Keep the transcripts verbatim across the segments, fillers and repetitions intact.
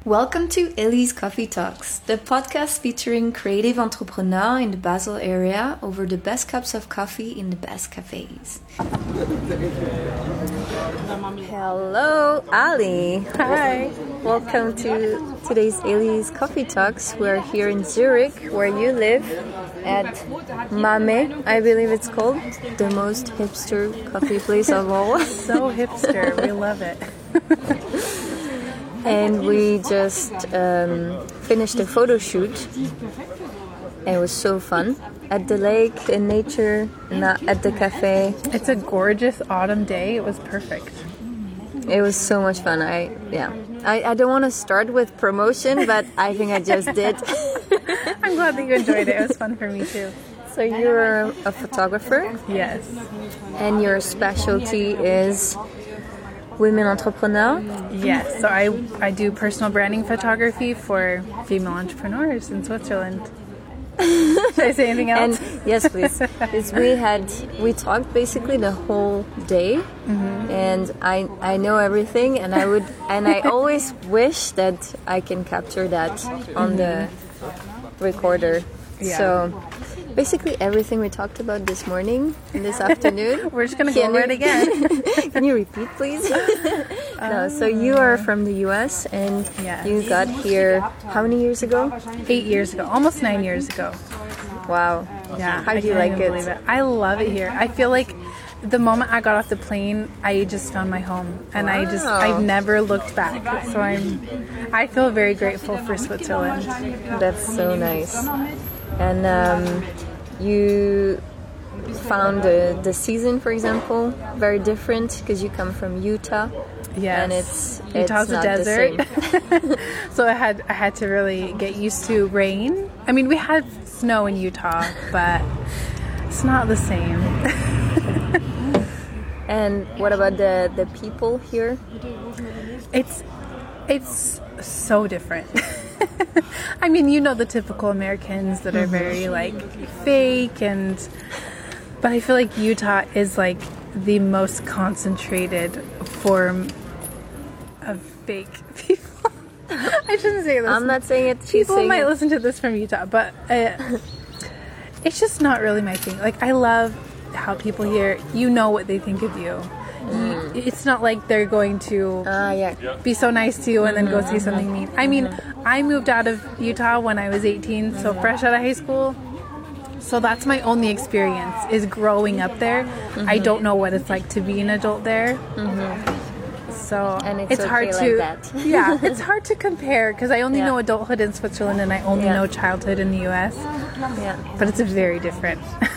Welcome to Ellie's Coffee Talks, the podcast featuring creative entrepreneurs in the Basel area over the best cups of coffee in the best cafes. Hello, Ali. Hi. Welcome to today's Ellie's Coffee Talks. We're here in Zurich, where you live, at Mame, I believe it's called, the most hipster coffee place of all. So hipster, we love it. And we just um, finished a photo shoot. And it was so fun. At the lake, in nature, not at the cafe. It's a gorgeous autumn day. It was perfect. It was so much fun. I yeah. I, I don't want to start with promotion, but I think I just did. I'm glad that you enjoyed it. It was fun for me too. So you're a photographer? Yes. And your specialty is women entrepreneurs? Yes. So I I do personal branding photography for female entrepreneurs in Switzerland. Should I say anything else? And yes, please. It's, we had we talked basically the whole day, mm-hmm. and I I know everything, and I would and I always wish that I can capture that on the recorder. Yeah. So basically everything we talked about this morning and this afternoon. We're just gonna go over it again. Can you repeat, please? No. So you are from the U S and yes. you got here how many years ago? Eight years ago, almost nine years ago. Wow. Yeah. How do you like it? it? I love it here. I feel like the moment I got off the plane, I just found my home, and wow. I just I've never looked back. So I'm I feel very grateful for Switzerland. That's so nice. And um, you found the, the season, for example, very different because you come from Utah. Yes. And it's, Utah's it's not a desert. the same. So I had I had to really get used to rain. I mean, we had snow in Utah, but it's not the same. And what about the, the people here? It's it's so different. I mean, you know the typical Americans that are very like fake, and but I feel like Utah is like the most concentrated form of fake people. I shouldn't say this. I'm not saying it. She's People saying might it. listen to this from Utah, but uh, it's just not really my thing. Like, I love how people here, you know what they think of you. Mm. It's not like they're going to uh, yeah. be so nice to you and then go say something mean. I mean, I moved out of Utah when I was eighteen, so fresh out of high school. So that's my only experience, is growing up there. Mm-hmm. I don't know what it's like to be an adult there. Mm-hmm. So and it's, it's okay hard like to that. yeah, it's hard to compare because I only yeah. know adulthood in Switzerland and I only yeah. know childhood in the U S. Yeah. But it's very different.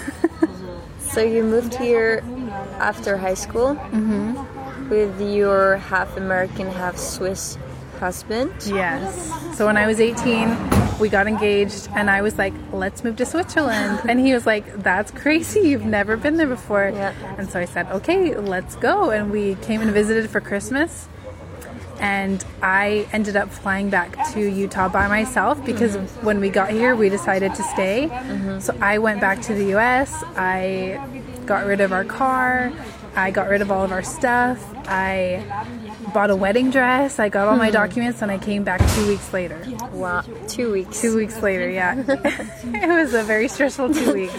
So you moved here after high school mm-hmm. with your half American, half Swiss husband. Yes. So when I was eighteen, we got engaged and I was like, let's move to Switzerland. And he was like, that's crazy. You've never been there before. Yeah. And so I said, okay, let's go. And we came and visited for Christmas. And I ended up flying back to Utah by myself because mm-hmm. when we got here, we decided to stay. Mm-hmm. So I went back to the U S. I got rid of our car. I got rid of all of our stuff. I bought a wedding dress. I got all my documents, and I came back two weeks later. Wow, two weeks. Two weeks later, yeah. It was a very stressful two weeks.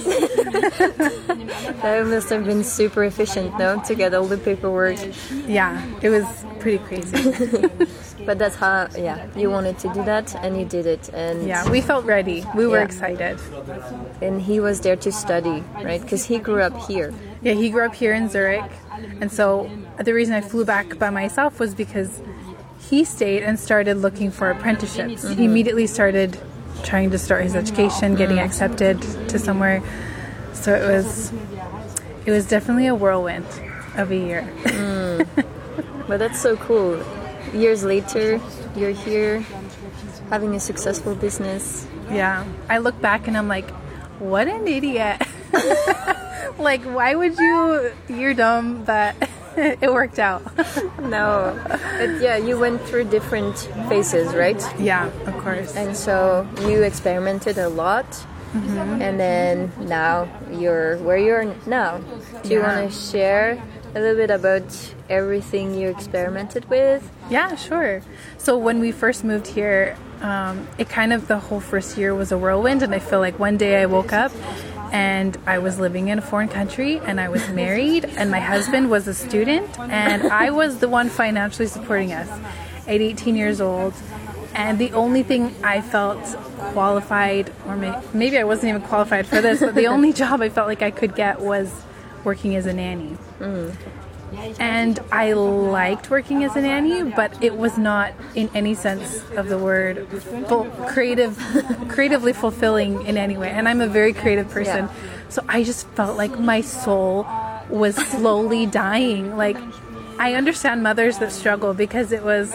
That must have been super efficient, no? To get all the paperwork. Yeah, it was pretty crazy. But that's how, yeah, you wanted to do that, and you did it. And yeah, we felt ready. We were yeah. excited. And he was there to study, right? Because he grew up here. Yeah, he grew up here in Zurich. And so the reason I flew back by myself was because he stayed and started looking for apprenticeships. Mm-hmm. He immediately started trying to start his education, getting accepted to somewhere. So it was it was definitely a whirlwind of a year. Mm. But that's so cool. Years later, you're here having a successful business. Yeah. I look back and I'm like, what an idiot. Like, why would you? You're dumb, but it worked out. No. But yeah, you went through different phases, right? Yeah, of course. And so you experimented a lot. Mm-hmm. And then now you're where you're now. Do you yeah. want to share a little bit about everything you experimented with? Yeah, sure. So when we first moved here, um, it kind of, the whole first year was a whirlwind, and I feel like one day I woke up and I was living in a foreign country and I was married and my husband was a student and I was the one financially supporting us at eighteen years old. And the only thing I felt qualified, or may, maybe I wasn't even qualified for this, but the only job I felt like I could get was working as a nanny. Mm. And I liked working as a nanny, but it was not, in any sense of the word, full, creative, creatively fulfilling in any way. And I'm a very creative person, yeah. So I just felt like my soul was slowly dying. Like, I understand mothers that struggle because it was,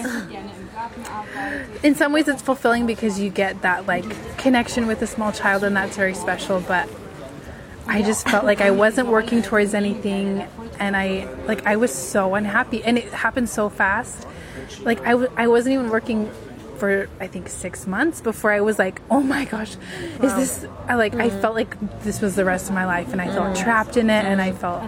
in some ways it's fulfilling because you get that like connection with a small child, and that's very special. But I just felt like I wasn't working towards anything, and I like I was so unhappy, and it happened so fast. Like I, w- I wasn't even working for I think six months before I was like, oh my gosh, wow. Is this I like mm. I felt like this was the rest of my life, and I felt mm. trapped in it, and I felt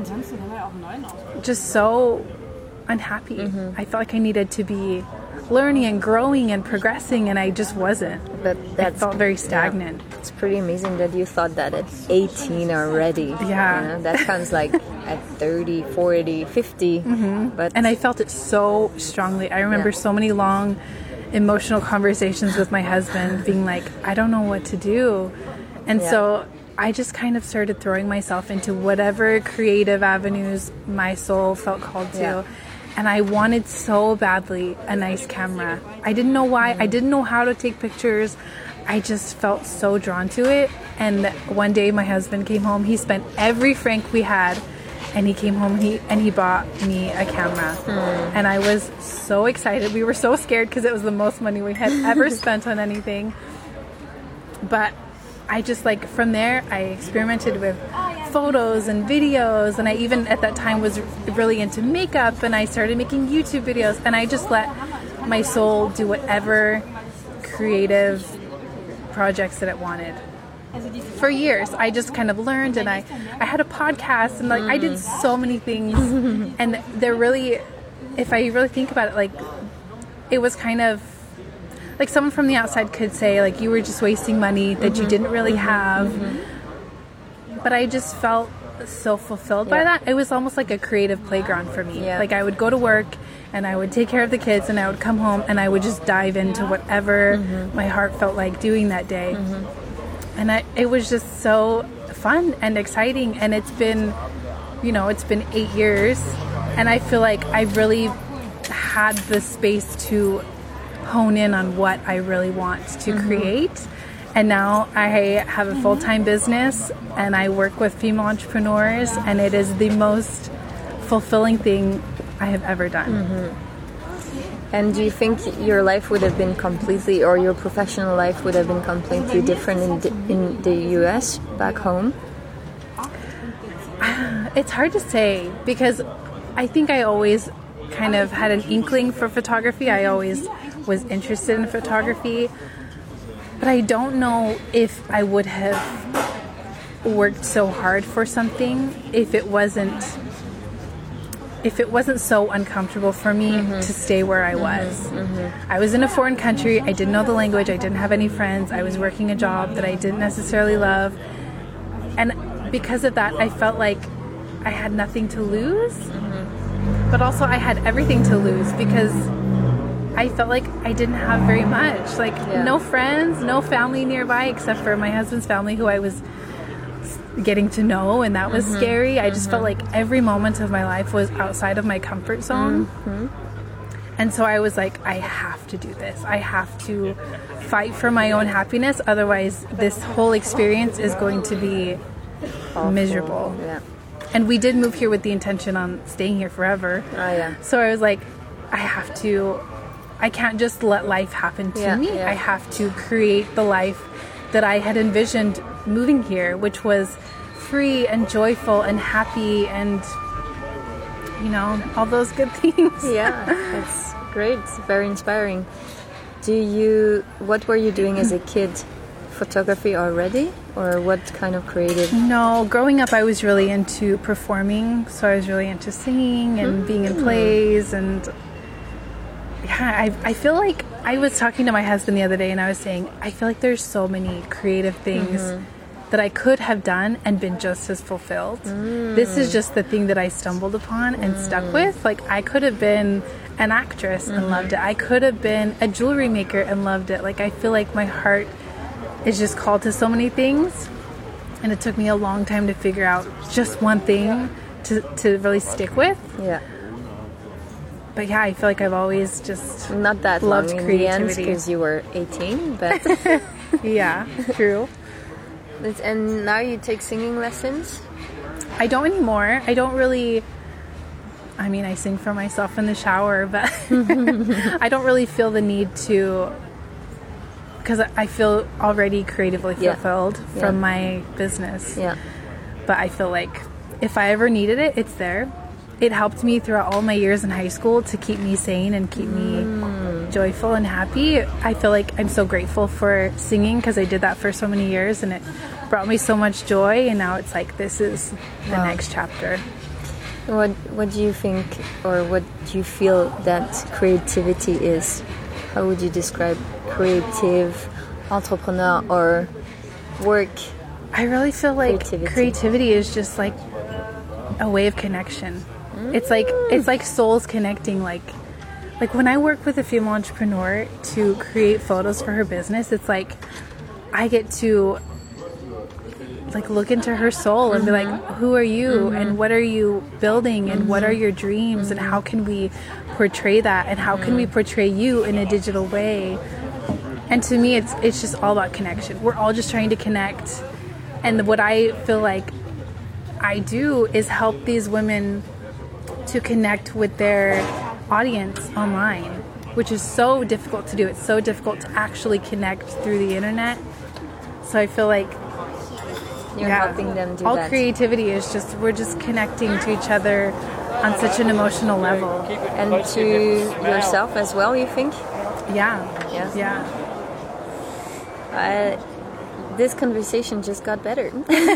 just so unhappy. Mm-hmm. I felt like I needed to be learning and growing and progressing, and I just wasn't. But that felt very stagnant. Yeah, it's pretty amazing that you thought that at eighteen already. Yeah. You know, that sounds like at thirty, forty, fifty. Mm-hmm. But and I felt it so strongly. I remember yeah. so many long emotional conversations with my husband being like, I don't know what to do. And yeah. so I just kind of started throwing myself into whatever creative avenues my soul felt called to. Yeah. And I wanted so badly a nice camera. I didn't know why. I didn't know how to take pictures. I just felt so drawn to it. And one day my husband came home. He spent every franc we had, and he came home and he, and he bought me a camera. Mm. And I was so excited. We were so scared because it was the most money we had ever spent on anything. But I just like, from there, I experimented with photos and videos, and I even at that time was really into makeup, and I started making YouTube videos, and I just let my soul do whatever creative projects that it wanted. For years, I just kind of learned, and I, I had a podcast, and like I did so many things, and they're really, if I really think about it, like it was kind of like someone from the outside could say like you were just wasting money that mm-hmm. you didn't really have. Mm-hmm. But I just felt so fulfilled yeah. by that. It was almost like a creative playground for me. Yeah. Like I would go to work and I would take care of the kids, and I would come home and I would just dive into whatever mm-hmm. my heart felt like doing that day. Mm-hmm. And I, it was just so fun and exciting. And it's been, you know, it's been eight years. And I feel like I've really had the space to hone in on what I really want to mm-hmm. create. And now I have a full-time business, and I work with female entrepreneurs, and it is the most fulfilling thing I have ever done. Mm-hmm. And do you think your life would have been completely, or your professional life would have been completely different in the, in the U S, back home? It's hard to say, because I think I always kind of had an inkling for photography. I always was interested in photography. But I don't know if I would have worked so hard for something if it wasn't if it wasn't so uncomfortable for me mm-hmm. to stay where I was. Mm-hmm. Mm-hmm. I was in a foreign country. I didn't know the language. I didn't have any friends. I was working a job that I didn't necessarily love. And because of that, I felt like I had nothing to lose. Mm-hmm. But also I had everything to lose, because I felt like I didn't have very much. Like yeah. no friends, no family nearby, except for my husband's family, who I was getting to know, and that was mm-hmm. scary. I just mm-hmm. felt like every moment of my life was outside of my comfort zone. Mm-hmm. And so I was like, I have to do this. I have to fight for my own happiness. Otherwise, this whole experience is going to be awful. Miserable. Yeah. And we did move here with the intention on staying here forever. Oh, yeah. So I was like, I have to... I can't just let life happen to yeah, me. Yeah. I have to create the life that I had envisioned moving here, which was free and joyful and happy and, you know, all those good things. Yeah, it's great. It's very inspiring. Do you, what were you doing as a kid photography already, or what kind of creative? No, growing up I was really into performing, so I was really into singing and mm. being in plays, and yeah, I, I feel like I was talking to my husband the other day and I was saying, I feel like there's so many creative things mm-hmm. that I could have done and been just as fulfilled. Mm. This is just the thing that I stumbled upon and mm. stuck with. Like, I could have been an actress mm-hmm. and loved it. I could have been a jewelry maker and loved it. Like, I feel like my heart is just called to so many things, and it took me a long time to figure out just one thing to, to really stick with. Yeah. But yeah, I feel like I've always just not that loved long in creativity because you were eighteen, but yeah, true. And now you take singing lessons? I don't anymore. I don't really. I mean, I sing for myself in the shower, but I don't really feel the need to, because I feel already creatively fulfilled yeah. from yeah. my business. Yeah. But I feel like if I ever needed it, it's there. It helped me throughout all my years in high school to keep me sane and keep me mm. joyful and happy. I feel like I'm so grateful for singing because I did that for so many years and it brought me so much joy, and now it's like this is the wow. next chapter. What what do you think, or what do you feel that creativity is? How would you describe creative entrepreneur or work? I really feel like creativity, creativity is just like a way of connection. It's like it's like souls connecting. Like like when I work with a female entrepreneur to create photos for her business, it's like I get to like look into her soul and mm-hmm. be like, who are you mm-hmm. and what are you building and mm-hmm. what are your dreams mm-hmm. and how can we portray that and how mm-hmm. can we portray you in a digital way? And to me, it's it's just all about connection. We're all just trying to connect, and what I feel like I do is help these women to connect with their audience online, which is so difficult to do. It's so difficult to actually connect through the internet. So I feel like you're yeah, helping them do all that. Creativity is just, we're just connecting to each other on such an emotional level. And to yourself as well, you think? Yeah. Yeah. Yeah. Uh, this conversation just got better.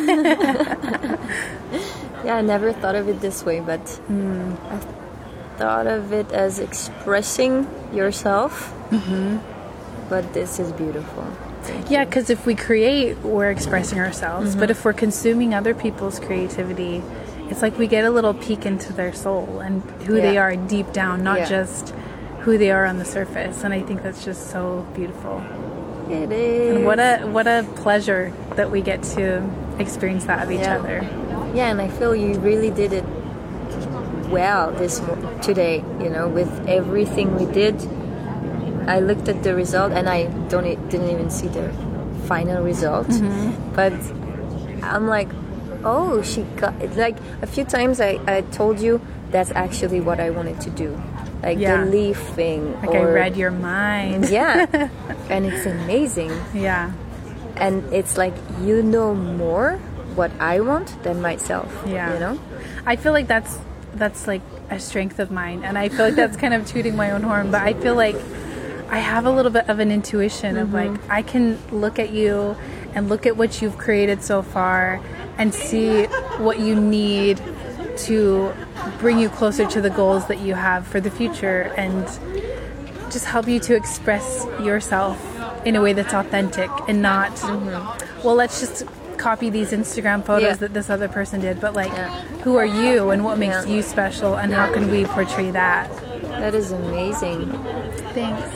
Yeah, I never thought of it this way, but mm. I thought of it as expressing yourself. Mm-hmm. But this is beautiful. Thank yeah, you. Because if we create, we're expressing ourselves. Mm-hmm. But if we're consuming other people's creativity, it's like we get a little peek into their soul and who yeah. they are deep down, not yeah. just who they are on the surface. And I think that's just so beautiful. It is. And what a what a pleasure that we get to experience that of each yeah. other. Yeah, and I feel you really did it well this mo- today. You know, with everything we did, I looked at the result, and I don't e- didn't even see the final result. Mm-hmm. But I'm like, oh, she got it. Like a few times, I, I told you that's actually what I wanted to do. Like yeah. the leaf thing. Like or, I read your mind. Yeah. And it's amazing. Yeah. And it's like you know more what I want than myself. Yeah. You know? I feel like that's that's like a strength of mine. And I feel like that's kind of tooting my own horn. But I feel like I have a little bit of an intuition mm-hmm. of like I can look at you and look at what you've created so far and see what you need to bring you closer to the goals that you have for the future and just help you to express yourself in a way that's authentic and not mm-hmm. well, let's just copy these Instagram photos yeah. that this other person did, but like yeah. who are you and what makes yeah. you special and yeah. how can we portray that? That is amazing. Thanks.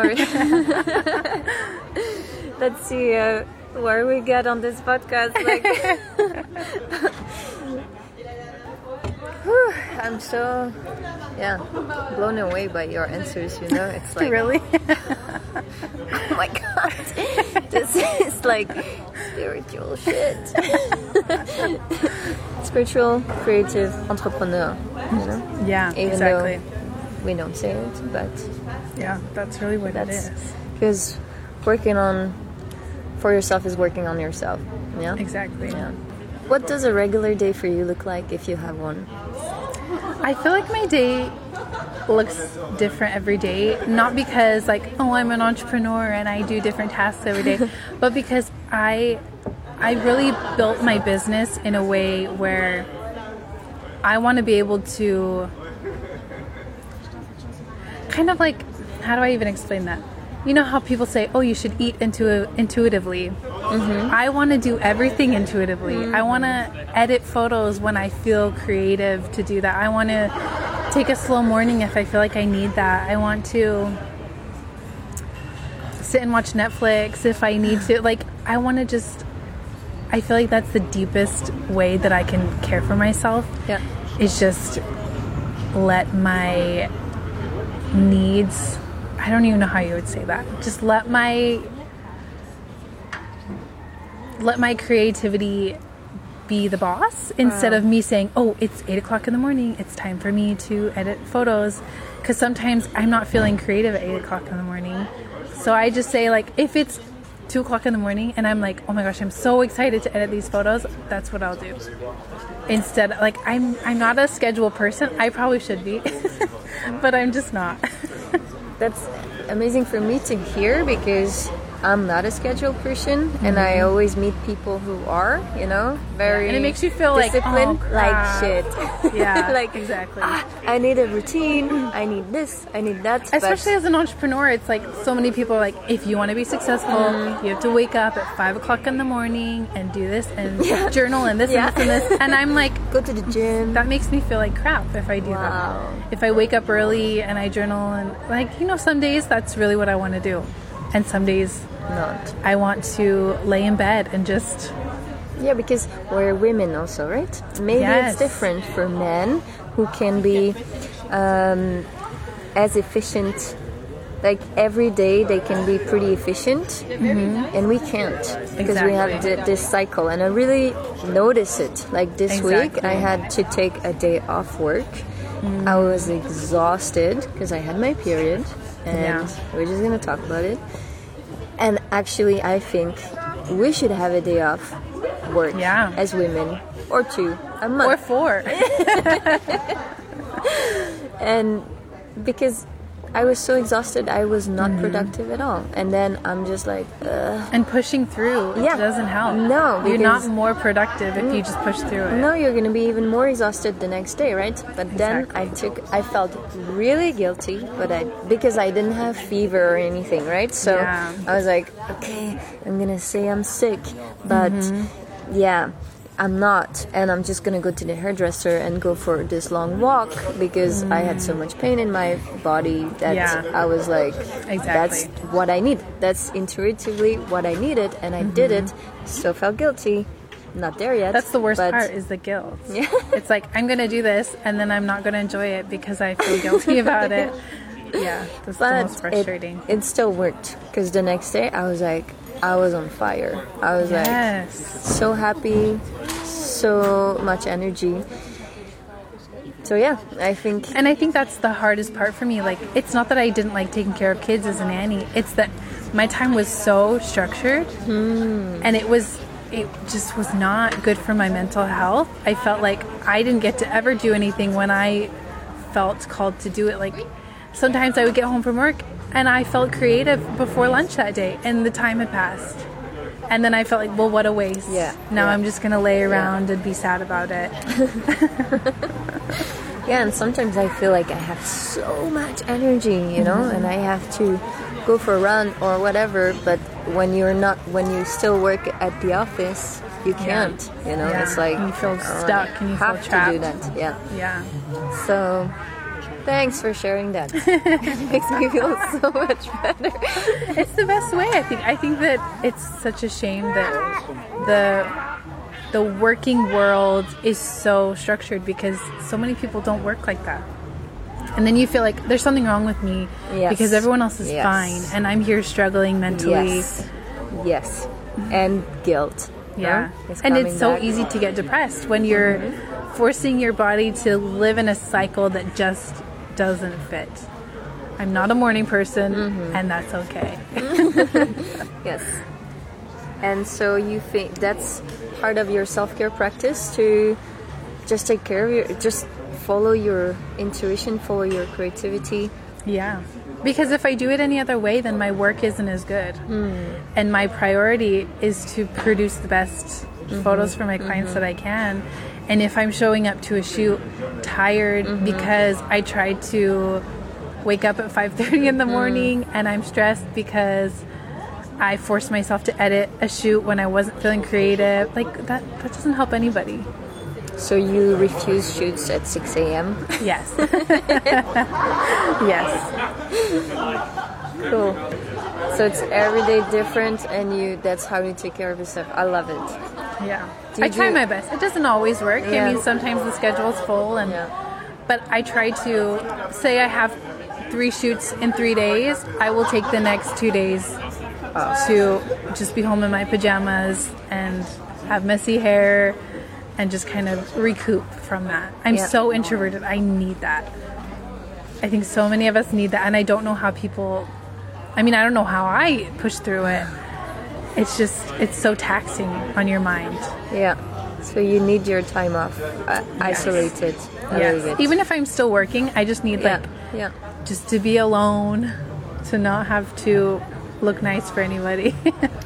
Let's see uh, where we get on this podcast. Like Whew, I'm so, yeah, blown away by your answers, you know, it's like... Really? Oh my god, this is like spiritual shit. Spiritual, creative entrepreneur, you know? Yeah, Even exactly. though we don't say it, but... Yeah, that's really what that's, it is. Because working on, for yourself is working on yourself, yeah? Exactly. Yeah. What does a regular day for you look like if you have one? I feel like my day looks different every day, not because like, oh, I'm an entrepreneur and I do different tasks every day, but because I I really built my business in a way where I want to be able to kind of like, how do I even explain that? You know how people say, oh, you should eat intu- intuitively. Mm-hmm. I want to do everything intuitively. Mm-hmm. I want to edit photos when I feel creative to do that. I want to take a slow morning if I feel like I need that. I want to sit and watch Netflix if I need to. Like, I want to just, I feel like that's the deepest way that I can care for myself. Yeah. Is just let my needs, I don't even know how you would say that. Just let my let my creativity be the boss instead wow. of me saying, oh, it's eight o'clock in the morning, it's time for me to edit photos. Because sometimes I'm not feeling creative at eight o'clock in the morning. So I just say, like, if it's two o'clock in the morning and I'm like, oh my gosh, I'm so excited to edit these photos, that's what I'll do. Instead, like, I'm I'm not a schedule person. I probably should be, but I'm just not. That's amazing for me to hear because I'm not a scheduled person, mm-hmm. and I always meet people who are, you know, very and it makes you feel disciplined, like, oh, like shit. Yeah, like exactly. Ah, I need a routine. I need this. I need that. Especially but... as an entrepreneur, it's like so many people are like, if you want to be successful, mm-hmm. you have to wake up at five o'clock in the morning and do this and yeah. journal and this yeah. and this and this. And I'm like, go to the gym. That makes me feel like crap if I do wow. that. If I wake up early and I journal and like, you know, some days that's really what I want to do, and some days. Not. I want to lay in bed and just... Yeah, because we're women also, right? Maybe yes. it's different for men who can be um, as efficient. Like every day they can be pretty efficient, mm-hmm. and we can't because exactly. we have th- this cycle. And I really notice it. Like this exactly. week I had to take a day off work. Mm. I was exhausted because I had my period, and yeah. we're just going to talk about it. And actually, I think we should have a day off work yeah. as women, or two a month, or four. And because I was so exhausted, I was not mm-hmm. productive at all. And then I'm just like, ugh. And pushing through yeah. doesn't help. No, you're not more productive if you just push through it. No, you're going to be even more exhausted the next day, right? But exactly. then I took, I felt really guilty, but I because I didn't have fever or anything, right? So yeah. I was like, okay, I'm going to say I'm sick, but mm-hmm. yeah. I'm not, and I'm just gonna go to the hairdresser and go for this long walk because mm. I had so much pain in my body that yeah. I was like, exactly. that's what I need. That's intuitively what I needed, and I mm-hmm. did it. Still felt guilty. Not there yet. That's the worst but... part is the guilt. Yeah. It's like, I'm gonna do this, and then I'm not gonna enjoy it because I feel guilty about it. Yeah, that's but the most frustrating. It, it still worked because the next day I was like, I was on fire. I was yes. like so happy, so much energy. So yeah, I think... And I think that's the hardest part for me. Like, it's not that I didn't like taking care of kids as a nanny. It's that my time was so structured hmm. and it was... It just was not good for my mental health. I felt like I didn't get to ever do anything when I felt called to do it. Like, sometimes I would get home from work and I felt creative before lunch that day, and the time had passed. And then I felt like, well, what a waste. Yeah. Now yeah. I'm just going to lay around yeah. and be sad about it. Yeah, and sometimes I feel like I have so much energy, you know, mm-hmm. and I have to go for a run or whatever, but when you're not, when you still work at the office, you can't, yeah. you know, yeah. it's like... And you feel oh, stuck and you have feel trapped. to do that, yeah. Yeah. So... Thanks for sharing that. It makes me feel so much better. It's the best way, I think. I think that it's such a shame that the the working world is so structured because so many people don't work like that. And then you feel like there's something wrong with me yes. because everyone else is yes. fine and I'm here struggling mentally. Yes. Yes. And guilt. Yeah. Huh? It's and it's so back. easy to get depressed when you're mm-hmm. forcing your body to live in a cycle that just doesn't fit. I'm not a morning person, mm-hmm. and that's okay. Yes. And so you think that's part of your self-care practice to just take care of your, just follow your intuition, follow your creativity. Yeah. Because if I do it any other way, then my work isn't as good. Mm. And my priority is to produce the best mm-hmm. photos for my clients mm-hmm. that I can. And if I'm showing up to a shoot tired mm-hmm. because I tried to wake up at five thirty in the morning mm. and I'm stressed because I forced myself to edit a shoot when I wasn't feeling creative, like that, that doesn't help anybody. So you refuse shoots at six a.m.? Yes. Yes. Cool. So it's every day different, and you that's how you take care of yourself. I love it. Yeah. I try do... my best. It doesn't always work. Yeah. I mean, sometimes the schedule's full, and yeah. but I try to, say I have three shoots in three days, I will take the next two days oh. to just be home in my pajamas and have messy hair and just kind of recoup from that. I'm yeah. so introverted. I need that. I think so many of us need that, and I don't know how people, I mean, I don't know how I push through it. It's just, it's so taxing on your mind. Yeah. So you need your time off, uh, yes. isolated. Yes. Even if I'm still working, I just need yeah. like, yeah. just to be alone, to not have to look nice for anybody.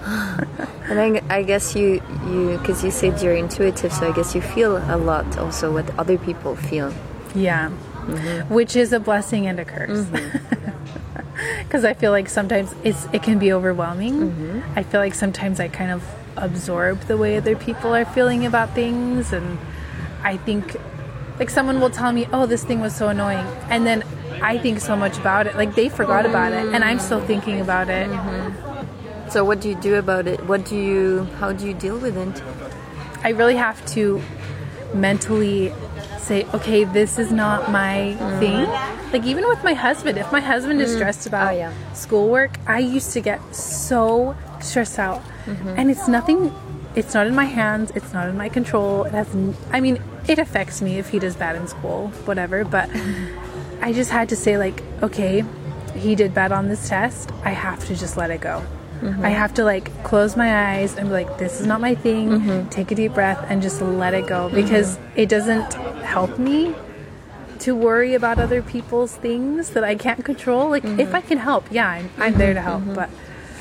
And I, I guess you, you, because you said you're intuitive, so I guess you feel a lot also what other people feel. Yeah. Mm-hmm. Which is a blessing and a curse. Because mm-hmm. I feel like sometimes it's it can be overwhelming. Mm-hmm. I feel like sometimes I kind of absorb the way other people are feeling about things, and I think like someone will tell me, oh, this thing was so annoying, and then I think so much about it, like they forgot mm-hmm. about it and I'm still thinking about it. Mm-hmm. So what do you do about it? What do you how do you deal with it? I really have to mentally say, okay, this is not my mm. thing. Like even with my husband, if my husband is stressed about oh, yeah. schoolwork, I used to get so stressed out. Mm-hmm. And it's nothing, it's not in my hands, it's not in my control. It has, I mean, it affects me if he does bad in school, whatever, but mm-hmm. I just had to say like, okay, he did bad on this test, I have to just let it go. Mm-hmm. I have to like close my eyes and be like, this is not my thing, mm-hmm. take a deep breath and just let it go, because mm-hmm. it doesn't help me to worry about other people's things that I can't control. Like mm-hmm. if I can help, yeah, I'm, I'm mm-hmm. there to help, mm-hmm. but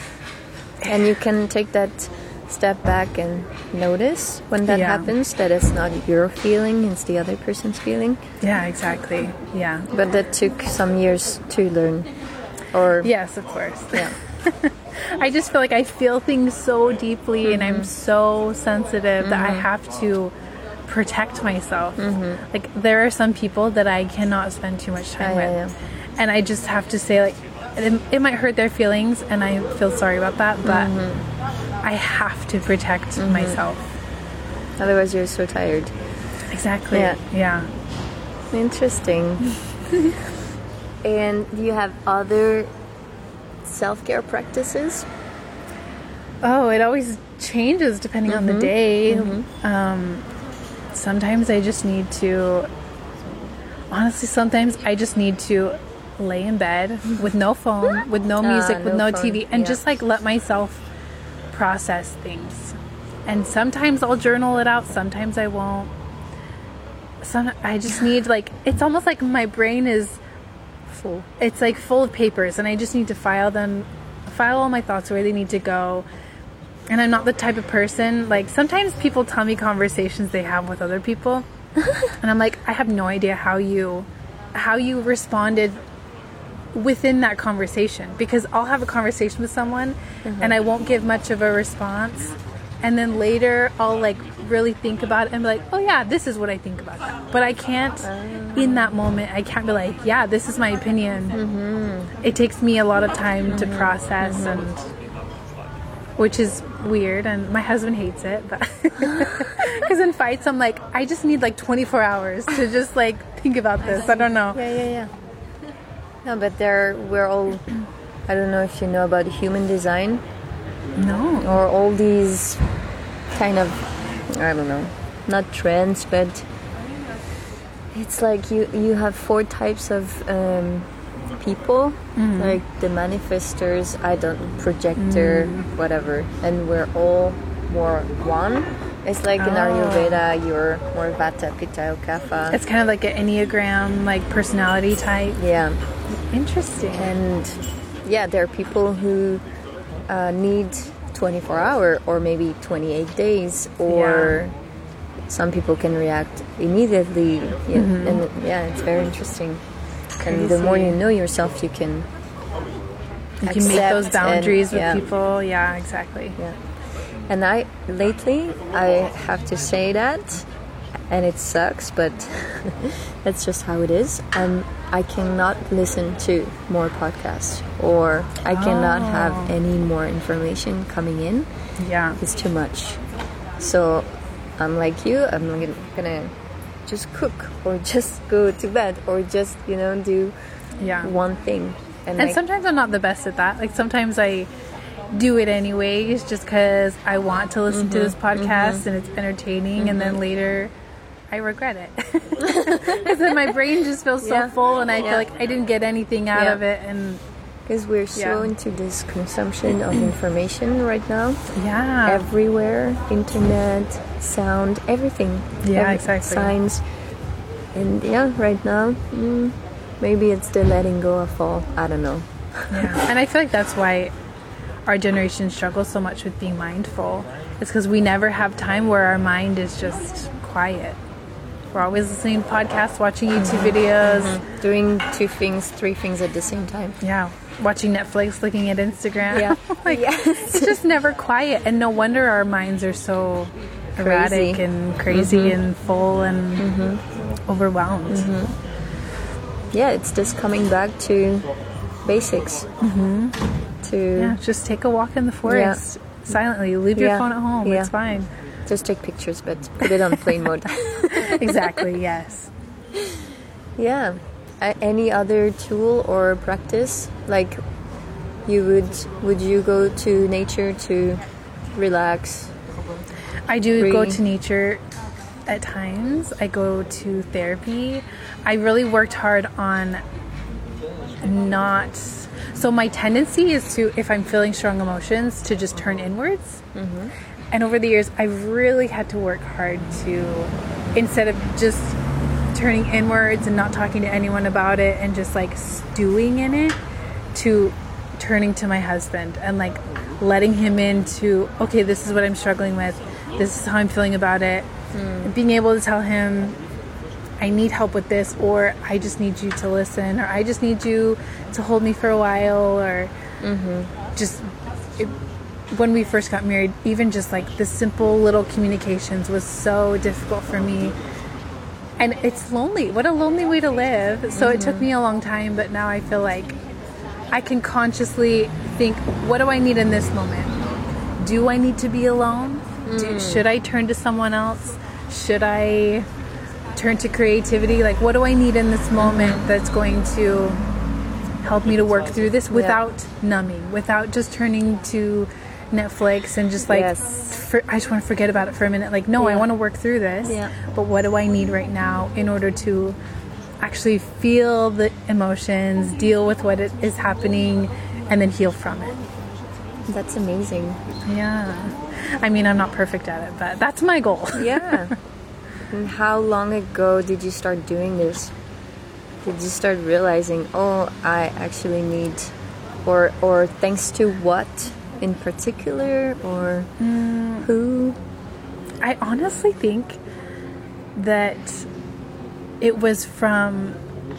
and you can take that step back and notice when that yeah. happens, that it's not your feeling, it's the other person's feeling. Yeah, exactly. Yeah. But that took some years to learn. Or yes, of course. Yeah. I just feel like I feel things so deeply mm-hmm. and I'm so sensitive mm-hmm. that I have to protect myself. Mm-hmm. Like there are some people that I cannot spend too much time oh, with. Yeah, yeah. And I just have to say like, it, it might hurt their feelings and I feel sorry about that, but mm-hmm. I have to protect mm-hmm. myself. Otherwise you're so tired. Exactly. Yeah. Yeah. Interesting. And do you have other self-care practices? Oh, it always changes depending mm-hmm. on the day. Mm-hmm. Um, sometimes I just need to, honestly, sometimes I just need to lay in bed with no phone, with no music, uh, with no, no T V, and yeah. just like let myself process things. And sometimes I'll journal it out, sometimes I won't. Some, I just need like, it's almost like my brain is full. It's like full of papers and I just need to file them, file all my thoughts where they need to go. And I'm not the type of person, like sometimes people tell me conversations they have with other people and I'm like, I have no idea how you how you responded within that conversation, because I'll have a conversation with someone mm-hmm. and I won't give much of a response, and then later I'll like really think about it and be like, oh yeah, this is what I think about that. But I can't um. in that moment, I can't be like, yeah, this is my opinion. Mm-hmm. It takes me a lot of time mm-hmm. to process mm-hmm. and which is weird, and my husband hates it, but because in fights I'm like, I just need like twenty-four hours to just like think about this. I don't know. Yeah, yeah, yeah. No, but there we're all, I don't know if you know about human design. No. Or all these kind of, I don't know, not trends, but it's like you, you have four types of um, people, mm-hmm. like the manifestors, I don't, projector, mm. whatever, and we're all more one, It's like in Oh. Ayurveda, you're more Vata, Pitta, or Kapha. It's kind of like an Enneagram, like personality type. Yeah. Interesting. And yeah, there are people who uh, need twenty-four hour or maybe twenty-eight days, or some people can react immediately. Yeah, Mm-hmm. and yeah, it's very interesting. And the more Crazy. you know yourself, you can You can make those accept boundaries and- with yeah. people. Yeah, exactly. Yeah. And I lately I have to say that, and it sucks, but that's just how it is. Um, I cannot listen to more podcasts, or I cannot Oh. have any more information coming in. Yeah. It's too much. So I'm like you. I'm gonna, gonna just cook, or just go to bed, or just you know do Yeah. one thing. And like, sometimes I'm not the best at that. Like sometimes I do it anyways just because I want to listen to this podcast and it's entertaining, and then later I regret it. Because then my brain just feels so Yeah. full, and I Yeah. feel like I didn't get anything out Yeah. of it. And because we're so Yeah. into this consumption of information right now. yeah, Everywhere, internet, sound, everything. Yeah, Every- exactly. Signs, and yeah, right now, mm, maybe it's the letting go of all. I don't know. yeah. And I feel like that's why our generation struggles so much with being mindful. It's because we never have time where our mind is just quiet. We're always listening to podcasts, watching YouTube videos. Doing two things, three things at the same time. Yeah, watching Netflix, looking at Instagram. Yeah. like Yes. it's just never quiet, and no wonder our minds are so erratic Crazy. and crazy and full and overwhelmed. Yeah, it's just coming back to basics. Mm-hmm. To Yeah, just take a walk in the forest silently. Leave your Yeah. phone at home. Yeah. It's fine. just take pictures, but put it on plane mode. Exactly. Yes. Yeah. A- any other tool or practice? Like, you would would you go to nature to relax? I do go Breathe. to nature at times. I go to therapy. I really worked hard on not. So my tendency is to, if I'm feeling strong emotions, to just turn inwards. Mm-hmm. And over the years, I've really had to work hard to, instead of just turning inwards and not talking to anyone about it and just like stewing in it, to turning to my husband and like letting him into, okay, this is what I'm struggling with. This is how I'm feeling about it. And being able to tell him, I need help with this, or I just need you to listen, or I just need you to hold me for a while, or just it, when we first got married, even just like the simple little communications was so difficult for me. And it's lonely. What a lonely way to live. So it took me a long time, but now I feel like I can consciously think, what do I need in this moment? Do I need to be alone? Do, should I turn to someone else? Should I turn to creativity? Like, what do I need in this moment that's going to help me to work through this without numbing, without just turning to Netflix and just like, Yes. for, I just want to forget about it for a minute. Like, no, I Yeah. want to work through this. Yeah. But what do I need right now in order to actually feel the emotions, deal with what it is happening, and then heal from it? That's amazing. Yeah. I mean, I'm not perfect at it, but that's my goal. Yeah. And how long ago did you start doing this? Did you start realizing, oh, I actually need, or or thanks to what in particular, or who? I honestly think that it was from,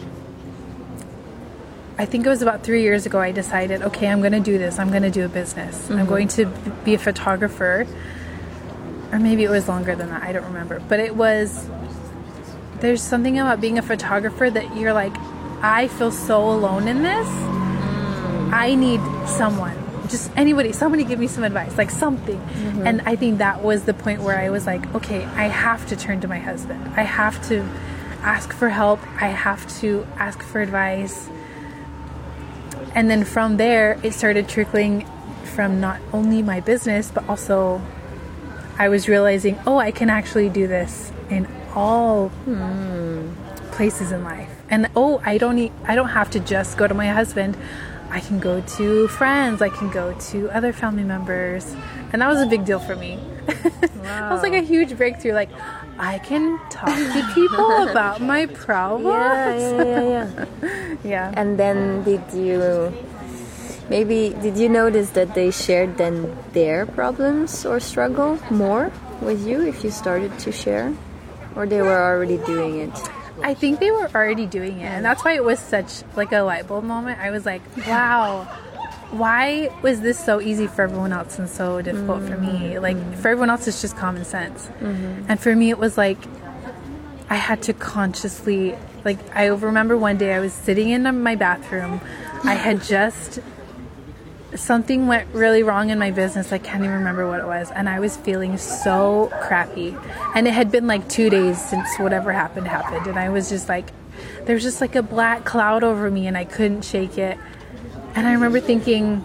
I think it was about three years ago I decided, okay, I'm going to do this. I'm going to do a business. I'm going to be a photographer. Or maybe it was longer than that. I don't remember. But it was, there's something about being a photographer that you're like, I feel so alone in this. I need someone. Just anybody, somebody give me some advice, like something. And I think that was the point where I was like, okay, I have to turn to my husband. I have to ask for help. I have to ask for advice. And then from there, it started trickling from not only my business, but also I was realizing, oh, I can actually do this in all places in life. And oh, I don't need, I don't have to just go to my husband. I can go to friends, I can go to other family members. And that was a big deal for me. Wow. That was like a huge breakthrough. Like, I can talk to people about my problems. Yeah, yeah, yeah, yeah. Yeah. And then did you, maybe, did you notice that they shared then their problems or struggle more with you if you started to share? Or they were already doing it? I think they were already doing it. And that's why it was such like a light bulb moment. I was like, wow, why was this so easy for everyone else and so difficult mm-hmm. for me? Like, for everyone else, it's just common sense. Mm-hmm. And for me, it was like, I had to consciously, like, I remember one day I was sitting in my bathroom. I had just, something went really wrong in my business. I can't even remember what it was. And I was feeling so crappy. And it had been like two days since whatever happened happened. And I was just like, there's just like a black cloud over me and I couldn't shake it. And I remember thinking,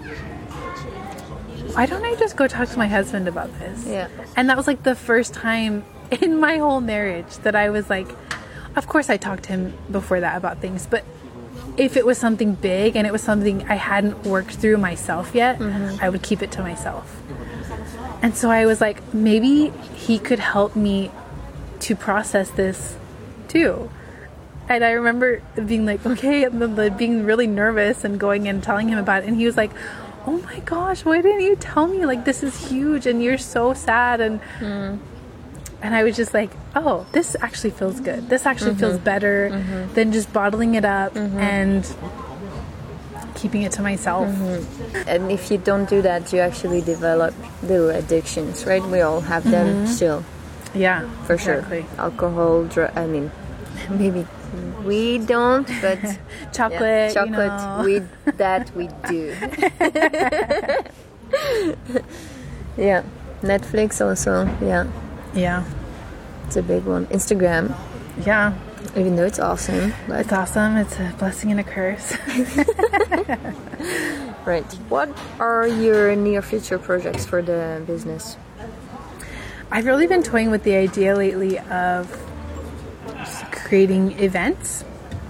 why don't I just go talk to my husband about this? Yeah. And that was like the first time in my whole marriage that I was like, of course I talked to him before that about things, but if it was something big and it was something I hadn't worked through myself yet, mm-hmm. I would keep it to myself. And so I was like, maybe he could help me to process this too. And I remember being like, okay, and then like, being really nervous and going and telling him about it. And he was like, oh my gosh, why didn't you tell me? Like, this is huge and you're so sad. And mm. and I was just like, oh, this actually feels good. This actually mm-hmm. feels better mm-hmm. than just bottling it up mm-hmm. and keeping it to myself. Mm-hmm. And if you don't do that, you actually develop little addictions, right? We all have them mm-hmm. still. Yeah, for exactly. sure. Alcohol, dr- I mean, maybe we don't, but chocolate, yeah, chocolate, you know. we that we do. Yeah, Netflix also. Yeah, yeah, it's a big one. Instagram. Yeah, even though it's awesome, but it's awesome. It's a blessing and a curse. Right. What are your near future projects for the business? I've really been toying with the idea lately of creating events,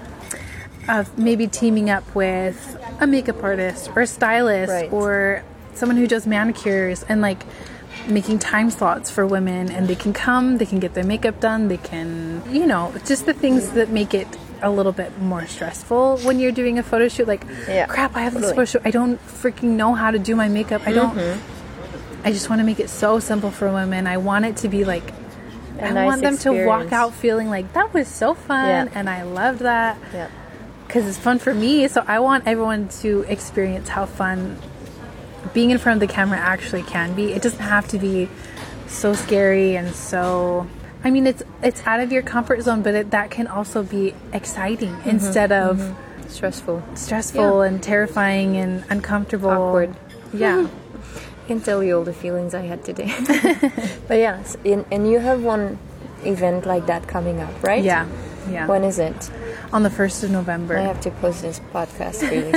of maybe teaming up with a makeup artist or a stylist right. or someone who does manicures and like making time slots for women, and they can come, they can get their makeup done, they can, you know, just the things that make it a little bit more stressful when you're doing a photo shoot. Like, yeah, crap, I have this photo shoot, I don't freaking know how to do my makeup. I don't mm-hmm. I just want to make it so simple for women. I want it to be like a I nice want them experience. To walk out feeling like that was so fun yeah. and I loved that. Yeah. Because it's fun for me, so I want everyone to experience how fun being in front of the camera actually can be. It doesn't have to be so scary and so, I mean, it's it's out of your comfort zone, but it, that can also be exciting mm-hmm. instead of mm-hmm. stressful stressful yeah. and terrifying and uncomfortable. Awkward. Yeah. I can tell you all the feelings I had today. But yeah, in, and you have one event like that coming up, right? Yeah. Yeah. When is it? On the first of November. I have to post this podcast really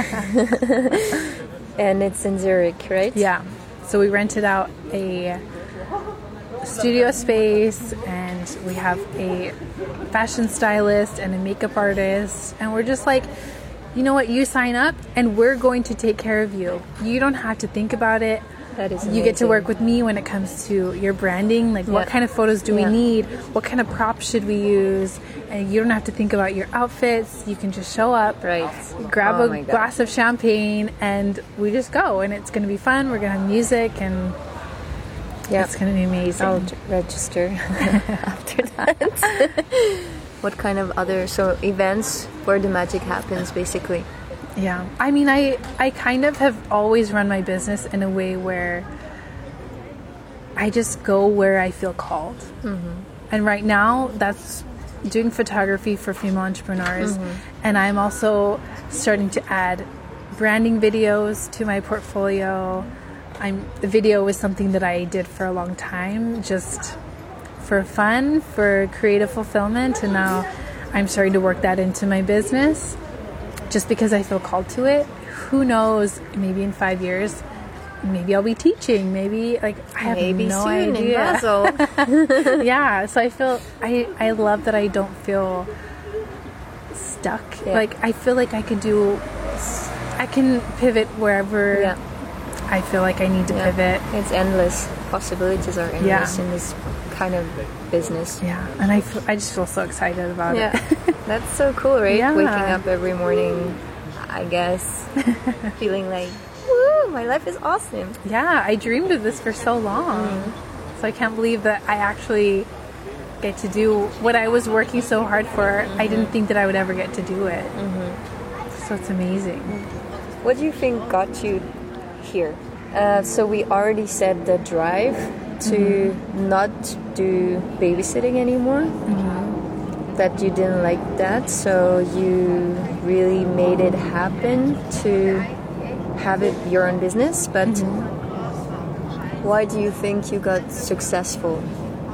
soon. And it's in Zurich, right? Yeah. So we rented out a studio space, and we have a fashion stylist and a makeup artist, and we're just like, you know what, you sign up and we're going to take care of you. You don't have to think about it. That is amazing. You get to work with me when it comes to your branding, like yeah. what kind of photos do yeah. we need, what kind of props should we use, and you don't have to think about your outfits. You can just show up, right? Grab oh a glass of champagne, and we just go, and it's going to be fun. We're going to have music, and yeah, it's going to be amazing. I'll register after that. What kind of other so events where the magic happens, basically? Yeah, I mean, I I kind of have always run my business in a way where I just go where I feel called. Mm-hmm. And right now, that's doing photography for female entrepreneurs. Mm-hmm. And I'm also starting to add branding videos to my portfolio. I'm the video was something that I did for a long time, just for fun, for creative fulfillment, and now I'm starting to work that into my business just because I feel called to it. Who knows, maybe in five years, maybe I'll be teaching, maybe, like, I have maybe no soon idea. In Basel. Yeah, so I feel, I, I love that I don't feel stuck. Yeah. Like, I feel like I could do, I can pivot wherever Yeah. I feel like I need to Yeah. pivot. It's endless. Possibilities are endless Yeah. in this kind of business. Yeah, and I feel, I just feel so excited about Yeah. it. That's so cool, right? Yeah. Waking up every morning, I guess, feeling like, woo, my life is awesome. Yeah, I dreamed of this for so long. Mm-hmm. So I can't believe that I actually get to do what I was working so hard for. Mm-hmm. I didn't think that I would ever get to do it. Mm-hmm. So it's amazing. What do you think got you here? Uh, so we already said the drive to mm-hmm. not do babysitting anymore. Mm-hmm. That you didn't like that, so you really made it happen to have it your own business. But mm-hmm. why do you think you got successful?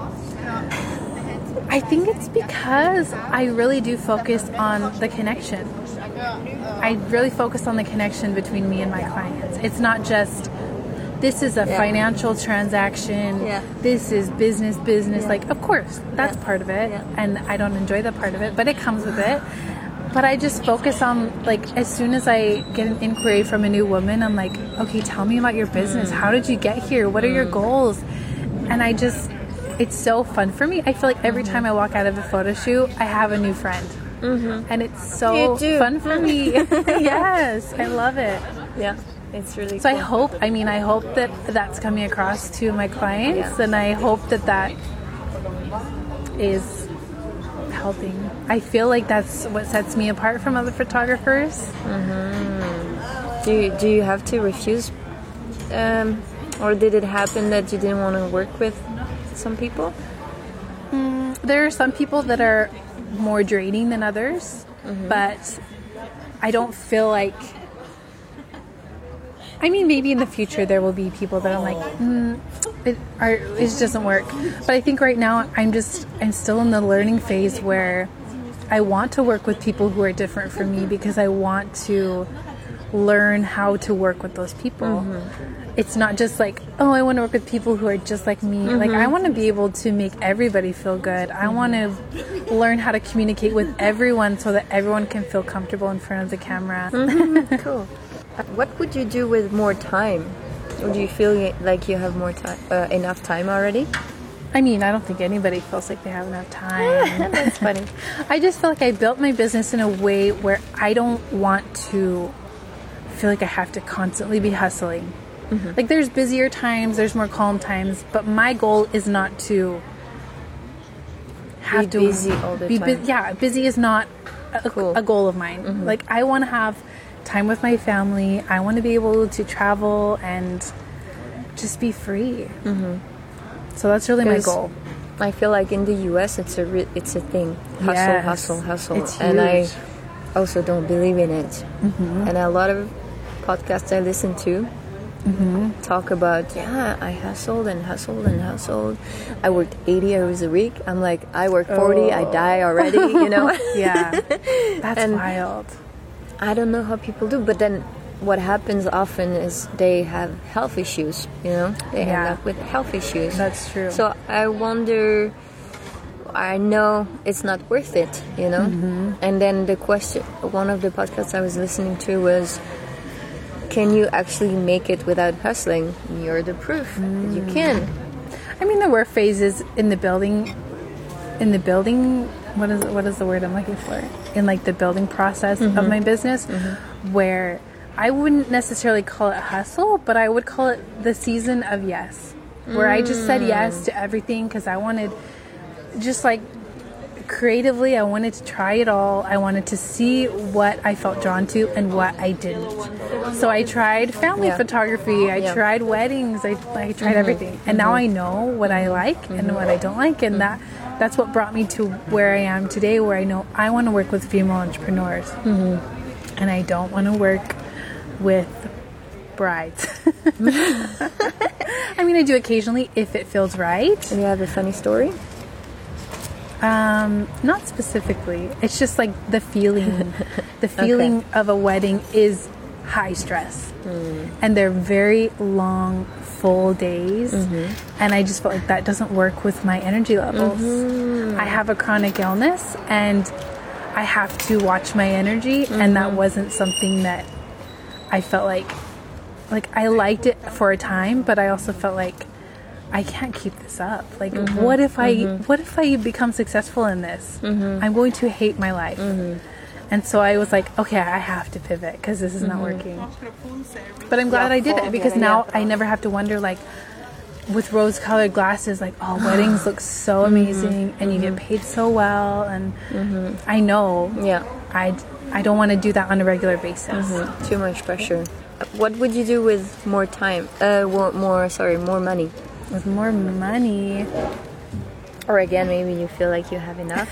I think it's because I really do focus on the connection. I really focus on the connection between me and my clients. It's not just, this is a yeah. financial transaction, yeah. this is business, business. Yeah. Like, of course, that's yeah. part of it. Yeah. And I don't enjoy that part of it, but it comes with it. But I just focus on, like, as soon as I get an inquiry from a new woman, I'm like, okay, tell me about your business. Mm. How did you get here? What are mm. your goals? And I just, it's so fun for me. I feel like every mm-hmm. time I walk out of a photo shoot, I have a new friend. Mm-hmm. And it's so fun for me. Yes, I love it. Yeah, it's really so cool. I hope, I mean, I hope that that's coming across to my clients, yeah. and I hope that that is helping. I feel like that's what sets me apart from other photographers. Mm-hmm. Do you, do you have to refuse, um, or did it happen that you didn't want to work with some people? Mm, there are some people that are more draining than others, mm-hmm. but I don't feel like, I mean, maybe in the future there will be people that I'm like, mm, it, are, it just doesn't work. But I think right now I'm just, I'm still in the learning phase where I want to work with people who are different from me because I want to learn how to work with those people. Mm-hmm. It's not just like, oh, I want to work with people who are just like me. Mm-hmm. Like, I want to be able to make everybody feel good. I want to learn how to communicate with everyone so that everyone can feel comfortable in front of the camera. Mm-hmm. Cool. What would you do with more time? Or do you feel like you have more time, uh, enough time already? I mean, I don't think anybody feels like they have enough time. That's funny. I just feel like I built my business in a way where I don't want to feel like I have to constantly be hustling. Mm-hmm. Like, there's busier times, there's more calm times, but my goal is not to have be to busy all the be time. Bu- yeah, busy is not a, cool. a goal of mine. Mm-hmm. Like, I want to have time with my family. I want to be able to travel and just be free. Mm-hmm. So that's really my goal. I feel like in the U S it's a re- it's a thing. Hustle, yes. hustle, hustle. It's and huge. I also don't believe in it. Mm-hmm. And a lot of podcasts I listen to mm-hmm. talk about, yeah, I hustled and hustled and hustled. I worked eighty hours a week. I'm like, I work forty, oh. I die already, you know? Yeah, that's and wild. I don't know how people do, but then what happens often is they have health issues, you know? They yeah. end up with health issues. That's true. So I wonder, I know it's not worth it, you know? Mm-hmm. And then the question, one of the podcasts I was listening to was, can you actually make it without hustling? You're the proof mm. that you can. I mean, there were phases in the building, in the building, what is what is the word I'm looking for? In like the building process mm-hmm. of my business, mm-hmm. where I wouldn't necessarily call it hustle, but I would call it the season of yes, where mm. I just said yes to everything because I wanted, just like creatively, I wanted to try it all. I wanted to see what I felt drawn to and what I didn't. So I tried family yeah. photography. I yeah. tried weddings. I, I tried mm-hmm. everything. And mm-hmm. now I know what I like mm-hmm. and what I don't like. And that that's what brought me to where I am today, where I know I want to work with female entrepreneurs. Mm-hmm. And I don't want to work with brides. I mean, I do occasionally if it feels right. And you have a funny story? Um, not specifically. It's just like the feeling. The feeling okay. of a wedding is high stress. Mm. And they're very long, full days. Mm-hmm. And I just felt like that doesn't work with my energy levels. Mm-hmm. I have a chronic illness and I have to watch my energy. Mm-hmm. And that wasn't something that I felt like, like I liked it for a time, but I also felt like I can't keep this up. Like, mm-hmm. what if I, mm-hmm. what if I become successful in this? Mm-hmm. I'm going to hate my life. Mm-hmm. And so I was like, okay, I have to pivot because this is mm-hmm. not working. But I'm glad yeah, I did it because now I never have to wonder, like, with rose-colored glasses, like, oh, weddings look so amazing mm-hmm. and you mm-hmm. get paid so well. And mm-hmm. I know yeah. I, I don't want to do that on a regular basis. Mm-hmm. Too much pressure. What would you do with more time? Uh, more, sorry, more money. With more money. Or again, maybe you feel like you have enough.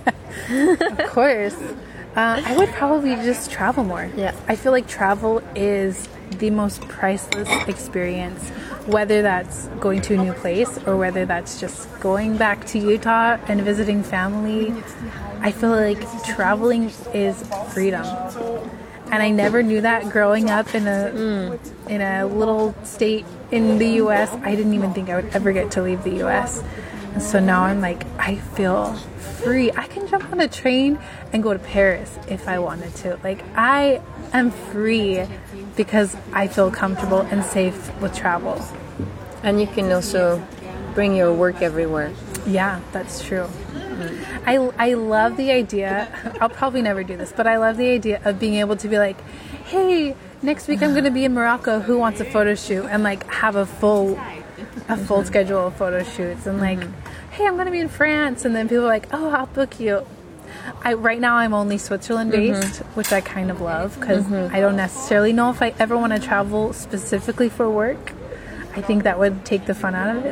Of course. Uh, I would probably just travel more. Yeah. I feel like travel is the most priceless experience, whether that's going to a new place or whether that's just going back to Utah and visiting family. I feel like traveling is freedom. And I never knew that growing up in a mm. in a little state in the U S. I didn't even think I would ever get to leave the U S. And so now I'm like, I feel free. I can jump on a train and go to Paris if I wanted to. Like, I am free because I feel comfortable and safe with travel. And you can also bring your work everywhere. Yeah, that's true. Mm. I, I love the idea, I'll probably never do this, but I love the idea of being able to be like, hey, next week I'm going to be in Morocco, who wants a photo shoot? And like have a full a full mm-hmm. schedule of photo shoots. And like, mm-hmm. hey, I'm going to be in France. And then people are like, oh, I'll book you. I, right now I'm only Switzerland based, mm-hmm. which I kind of love because mm-hmm. I don't necessarily know if I ever want to travel specifically for work. I think that would take the fun out of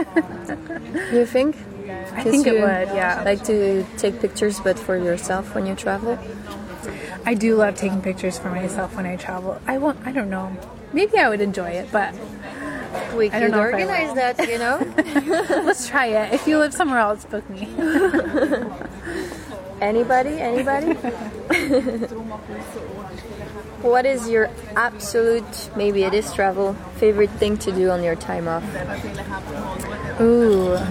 it. You think? I think it would, yeah. Like to take pictures, but for yourself when you travel? I do love taking pictures for myself when I travel. I won't, I don't know. Maybe I would enjoy it, but we could organize that, you know? Let's try it. If you live somewhere else, book me. Anybody? Anybody? What is your absolute, maybe it is travel, favorite thing to do on your time off? Ooh.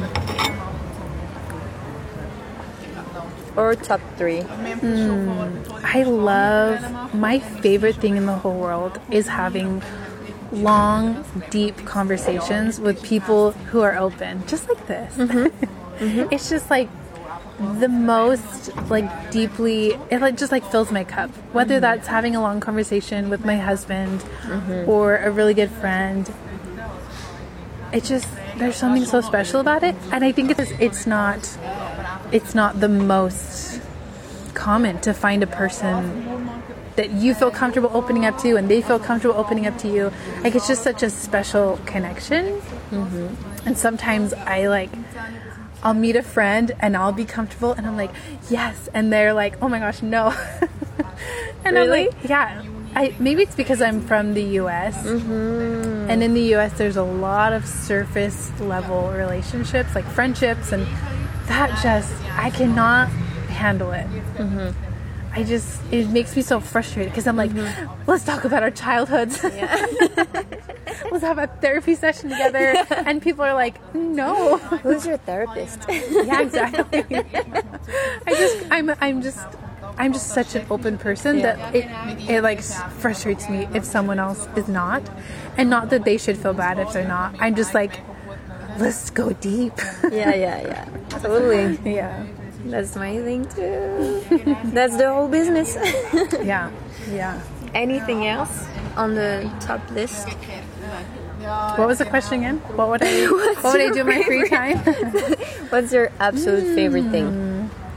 Or top three? Mm, I love, my favorite thing in the whole world is having long, deep conversations with people who are open, just like this. Mm-hmm. Mm-hmm. It's just like the most like deeply, it like just like fills my cup, whether mm-hmm. that's having a long conversation with my husband mm-hmm. or a really good friend. It just, there's something so special about it, and I think it's it's not it's not the most common to find a person that you feel comfortable opening up to and they feel comfortable opening up to you. Like, it's just such a special connection. Mm-hmm. And sometimes I like I'll meet a friend and I'll be comfortable and I'm like, yes, and they're like, oh my gosh, no. And really? I'm like, yeah. I, maybe it's because I'm from the U S mm-hmm. and in the U S there's a lot of surface level relationships, like friendships, and that just, I cannot handle it. Mm-hmm. I just, it makes me so frustrated because I'm like, mm-hmm. let's talk about our childhoods. Yeah. Let's have a therapy session together. Yeah. And people are like, no. Who's your therapist? Yeah, exactly. I just, I'm, I'm just, I'm just such an open person yeah. that it, it like frustrates me if someone else is not. And not that they should feel bad if they're not. I'm just like, let's go deep. Yeah, yeah, yeah. Totally. Yeah. That's my thing too. That's the whole business. Yeah, yeah. Anything else on the top list? What was the question again? What would I, what would I do in my free time? What's your absolute mm. favorite thing?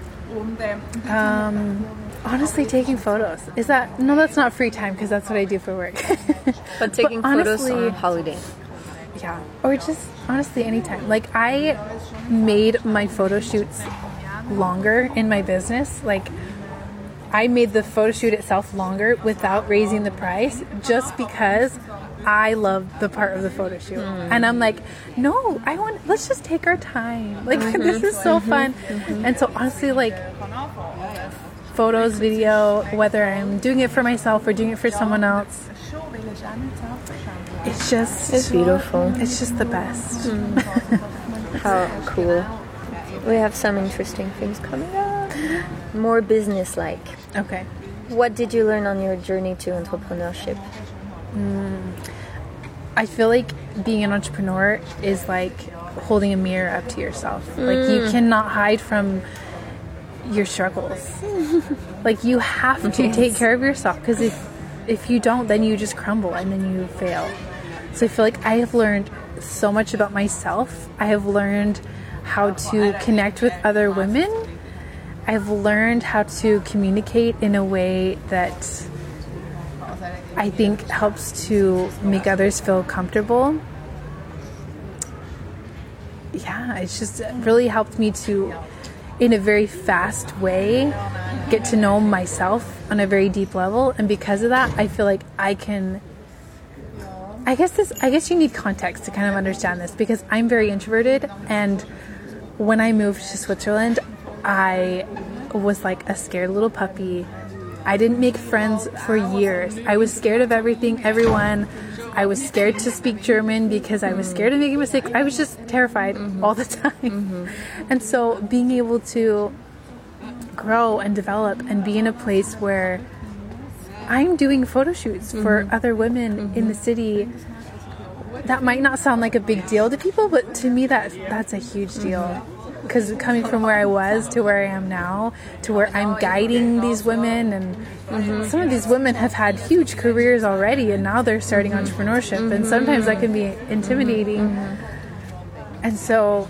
Um, honestly, taking photos. Is that, no, that's not free time because that's what I do for work. But taking but photos honestly, on holiday. Yeah, or just honestly anytime. Like, I made my photo shoots longer in my business. Like, I made the photo shoot itself longer without raising the price just because I love the part of the photo shoot. Mm. And I'm like, no, I want, let's just take our time. Like, mm-hmm. this is so mm-hmm. fun. Mm-hmm. And so honestly, like, photos, video, whether I'm doing it for myself or doing it for someone else, it's just, it's beautiful. It's just the best. Mm. How cool. We have some interesting things coming up. More business-like. Okay. What did you learn on your journey to entrepreneurship? I feel like being an entrepreneur is like holding a mirror up to yourself. Mm. Like you cannot hide from your struggles. Like you have to yes. take care of yourself, because if if you don't, then you just crumble and then you fail. So I feel like I have learned so much about myself. I have learned how to connect with other women. I've learned how to communicate in a way that I think helps to make others feel comfortable. Yeah, it's just really helped me to, in a very fast way, get to know myself on a very deep level. And because of that, I feel like I can, I guess this, I guess you need context to kind of understand this, because I'm very introverted, and when I moved to Switzerland, I was like a scared little puppy. I didn't make friends for years. I was scared of everything, everyone. I was scared to speak German because I was scared of making mistakes. I was just terrified mm-hmm. all the time. Mm-hmm. And so being able to grow and develop and be in a place where I'm doing photo shoots mm-hmm. for other women mm-hmm. in the city, that might not sound like a big deal to people, but to me that that's a huge deal. Mm-hmm. Because coming from where I was to where I am now, to where I'm guiding these women, and mm-hmm. some of these women have had huge careers already, and now they're starting mm-hmm. entrepreneurship, mm-hmm. and sometimes that can be intimidating. Mm-hmm. And so,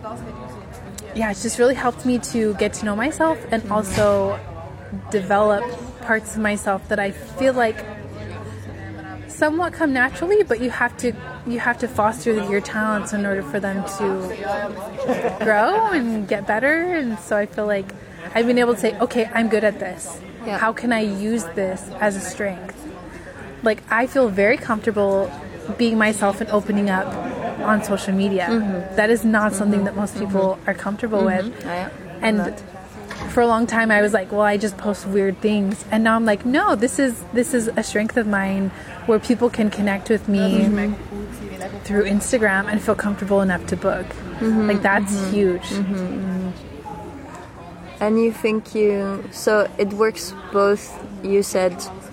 yeah, it's just really helped me to get to know myself, and mm-hmm. also develop parts of myself that I feel like somewhat come naturally, but you have to you have to foster your talents in order for them to grow and get better. And so I feel like I've been able to say, okay, I'm good at this. Yeah. How can I use this as a strength? Like, I feel very comfortable being myself and opening up on social media. Mm-hmm. That is not mm-hmm. something that most people mm-hmm. are comfortable mm-hmm. with. I, and not. For a long time I was like, well, I just post weird things, and now I'm like, no, this is this is a strength of mine where people can connect with me mm-hmm. through Instagram and feel comfortable enough to book. Mm-hmm. Like that's mm-hmm. huge. Mm-hmm. And you think you so it works both. You said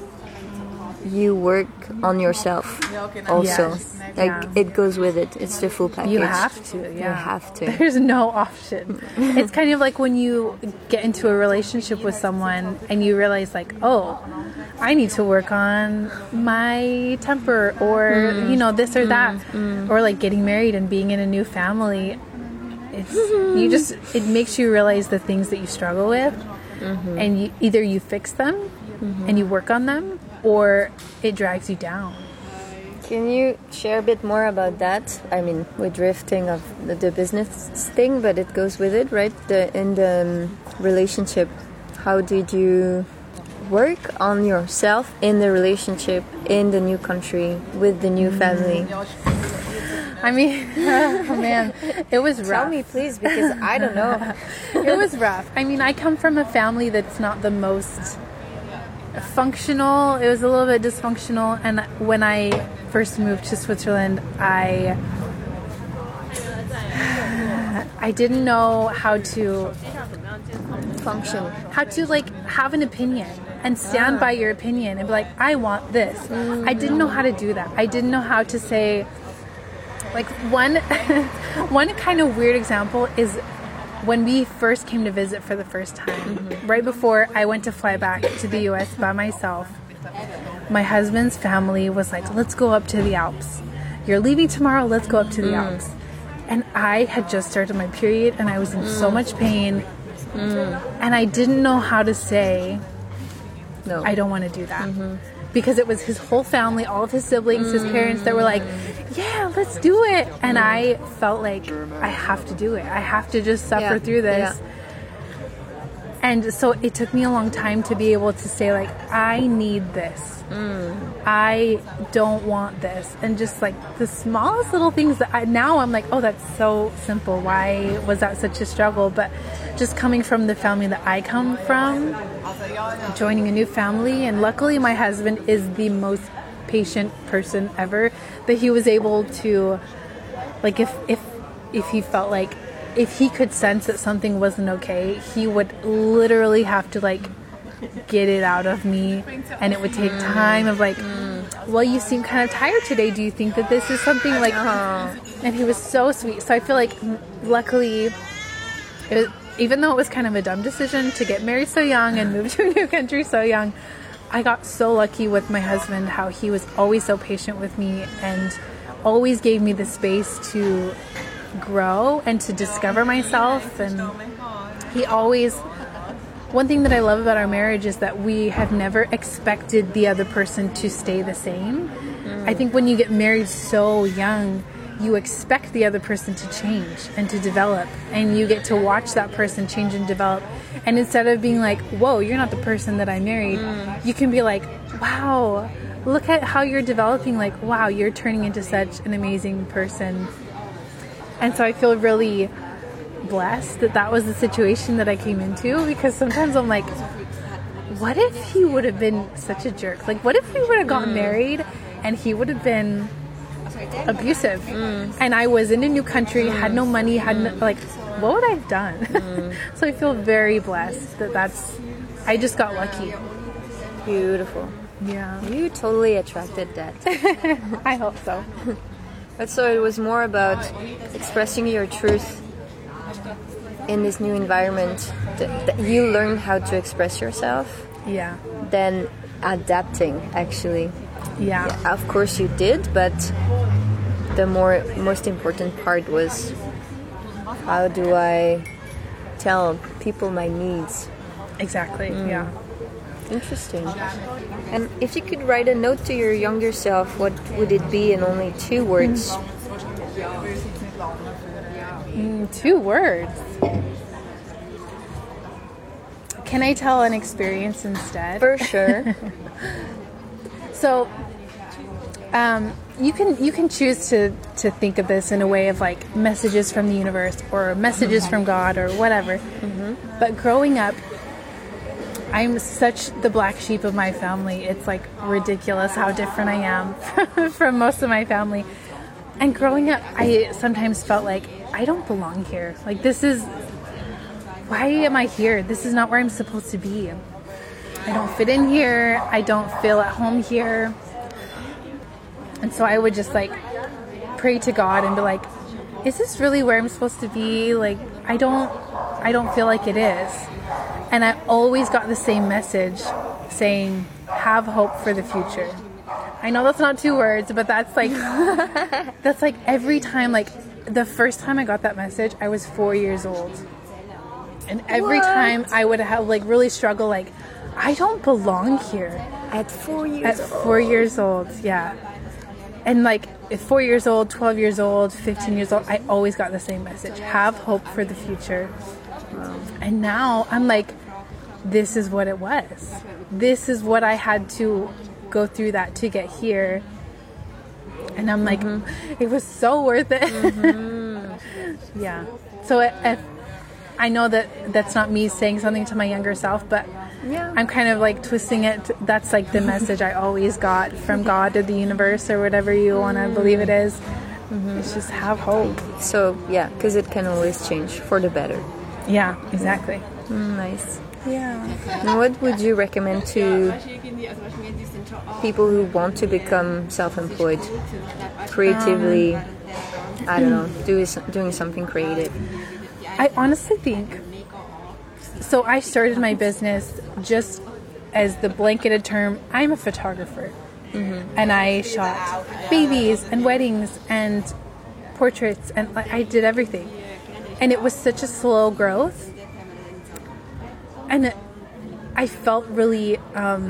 you work on yourself also. Yes. Like yeah. it goes with it. It's the full package. You have to. Yeah. You have to. There's no option. It's kind of like when you get into a relationship with someone and you realize, like, oh, I need to work on my temper, or mm. you know, this or that, mm. or like getting married and being in a new family. It's you just it makes you realize the things that you struggle with, mm-hmm. and you, either you fix them mm-hmm. and you work on them, or it drags you down. Can you share a bit more about that? I mean, we're drifting of the, the business thing, but it goes with it, right? The, in the um, relationship, how did you work on yourself in the relationship, in the new country, with the new family? I mean, oh man, it was rough. Tell me, please, because I don't know. It was rough. I mean, I come from a family that's not the most functional. It was a little bit dysfunctional, and when I first moved to Switzerland, I I didn't know how to function, how to like have an opinion and stand by your opinion and be like, I want this. Mm. I didn't know how to do that. I didn't know how to say, like, one one kind of weird example is when we first came to visit for the first time, mm-hmm. right before I went to fly back to the U S by myself, my husband's family was like, let's go up to the Alps. You're leaving tomorrow, let's go up to the mm. Alps. And I had just started my period, and I was in mm. so much pain, mm. and I didn't know how to say, no, I don't want to do that. Mm-hmm. Because it was his whole family, all of his siblings, mm. his parents that were like, yeah, let's do it. And I felt like I have to do it. I have to just suffer yeah. through this. Yeah. And so it took me a long time to be able to say, like, I need this. Mm. I don't want this. And just like the smallest little things that I, now I'm like, oh, that's so simple. Why was that such a struggle? But just coming from the family that I come from, joining a new family, and luckily my husband is the most patient person ever, that he was able to, like, if if if he felt like, if he could sense that something wasn't okay, he would literally have to like get it out of me, and it would take time of like well, you seem kind of tired today. Do you think that this is something like... Oh. And he was so sweet. So I feel like, luckily, it, even though it was kind of a dumb decision to get married so young and move to a new country so young, I got so lucky with my husband, how he was always so patient with me and always gave me the space to grow and to discover myself. And he always... One thing that I love about our marriage is that we have never expected the other person to stay the same. Mm. I think when you get married so young, you expect the other person to change and to develop, and you get to watch that person change and develop. And instead of being like, whoa, you're not the person that I married, mm. you can be like, wow, look at how you're developing. Like, wow, you're turning into such an amazing person. And so I feel really blessed that that was the situation that I came into, because sometimes I'm like, what if he would have been such a jerk? Like, what if we would have gotten mm. married and he would have been abusive mm. and I was in a new country, mm. had no money, had no, like, what would I have done? Mm. So I feel very blessed that that's, I just got lucky. Beautiful. Yeah. You totally attracted that. I hope so. But so it was more about expressing your truth in this new environment, that, that you learn how to express yourself. Yeah. Than adapting, actually. Yeah. Yeah. Of course you did, but the more most important part was, how do I tell people my needs? Exactly. Mm. Yeah. Interesting. And if you could write a note to your younger self, what would it be in only two words? Mm, two words. Can I tell an experience instead? For sure. So, um, you can you can choose to, to think of this in a way of like messages from the universe or messages mm-hmm. from God or whatever. Mm-hmm. But growing up, I'm such the black sheep of my family. It's like ridiculous how different I am from most of my family. And growing up, I sometimes felt like I don't belong here. Like, this is, why am I here? This is not where I'm supposed to be. I don't fit in here. I don't feel at home here. And so I would just like pray to God and be like, is this really where I'm supposed to be? Like, I don't, I don't feel like it is. And I always got the same message saying, have hope for the future. I know that's not two words, but that's like, that's like every time, like the first time I got that message, I was four years old. And every what? time I would have like really struggle, like, I don't belong here. At four years At old. four years old, yeah. And like at four years old, twelve years old, fifteen years old, I always got the same message. Have hope for the future. Wow. And now I'm like, this is what it was. This is what I had to go through that to get here. And I'm like, mm-hmm. it was so worth it. Mm-hmm. Yeah. So if, I know that that's not me saying something to my younger self, but yeah. I'm kind of like twisting it. That's like the message I always got from God or the universe or whatever you want to believe it is. Mm-hmm. It's just have hope. So yeah, because it can always change for the better. Yeah, exactly. Mm, nice. Yeah. And what would you recommend to people who want to become self-employed, creatively, um, I don't know, do, doing something creative? I honestly think, so I started my business just as the blanketed term, I'm a photographer. Mm-hmm. And I shot babies and weddings and portraits and I did everything. And it was such a slow growth. And I felt really, um,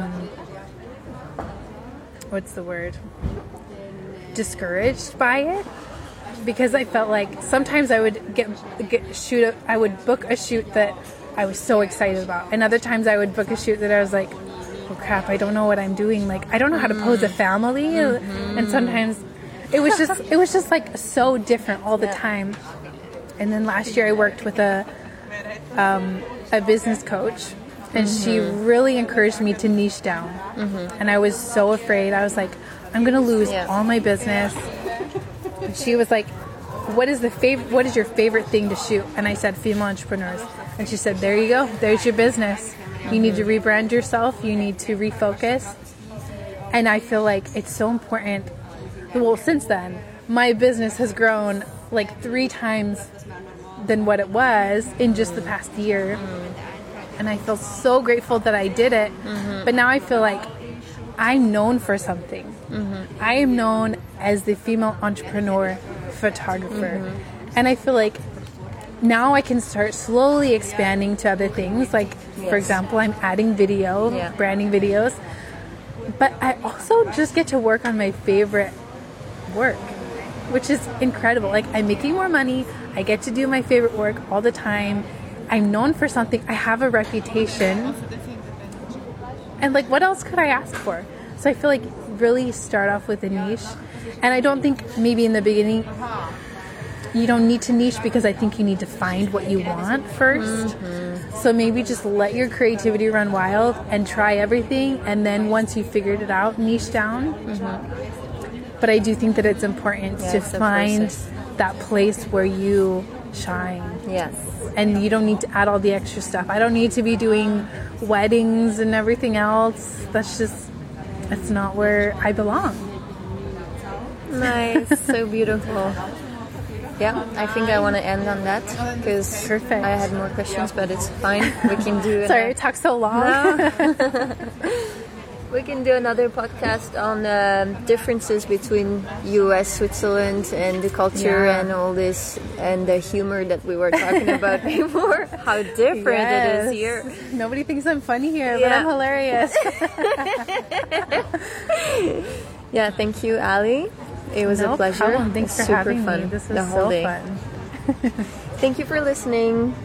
what's the word? Discouraged by it. Because I felt like sometimes I would get, get shoot a, I would book a shoot that I was so excited about. And other times I would book a shoot that I was like, oh crap, I don't know what I'm doing. Like, I don't know how to pose a family. Mm-hmm. And sometimes it was just, it was just like so different all the time. And then last year I worked with a, um, a business coach, and mm-hmm. she really encouraged me to niche down. Mm-hmm. And I was so afraid. I was like, I'm going to lose yeah. all my business. And she was like, what is the favorite, what is your favorite thing to shoot? And I said, female entrepreneurs. And she said, there you go. There's your business. You need to rebrand yourself. You need to refocus. And I feel like it's so important. Well, since then, my business has grown like three times than what it was in just the past year. Mm-hmm. And I feel so grateful that I did it. Mm-hmm. But now I feel like I'm known for something. Mm-hmm. I am known as the female entrepreneur photographer. Mm-hmm. And I feel like now I can start slowly expanding to other things. Like, yes. for example, I'm adding video, yeah. branding videos. But I also just get to work on my favorite work, which is incredible. Like, I'm making more money. I get to do my favorite work all the time. I'm known for something. I have a reputation. And, like, what else could I ask for? So I feel like really start off with a niche. And I don't think maybe in the beginning you don't need to niche, because I think you need to find what you want first. Mm-hmm. So maybe just let your creativity run wild and try everything. And then once you figured it out, niche down. Mm-hmm. But I do think that it's important yeah, to it's find that place where you shine. Yes. And you don't need to add all the extra stuff. I don't need to be doing weddings and everything else. That's just, that's not where I belong. Nice. So beautiful. Yeah, I think I want to end on that, because I had more questions, but it's fine. We can do it. Sorry, it talked so long. No. We can do another podcast on uh, differences between U S, Switzerland, and the culture yeah. and all this, and the humor that we were talking about before. How different yes. it is here. Nobody thinks I'm funny here, yeah. but I'm hilarious. Yeah, thank you, Ali. It was no a pleasure. Problem. Thanks for super having fun. me. This was the whole so day. fun. Thank you for listening.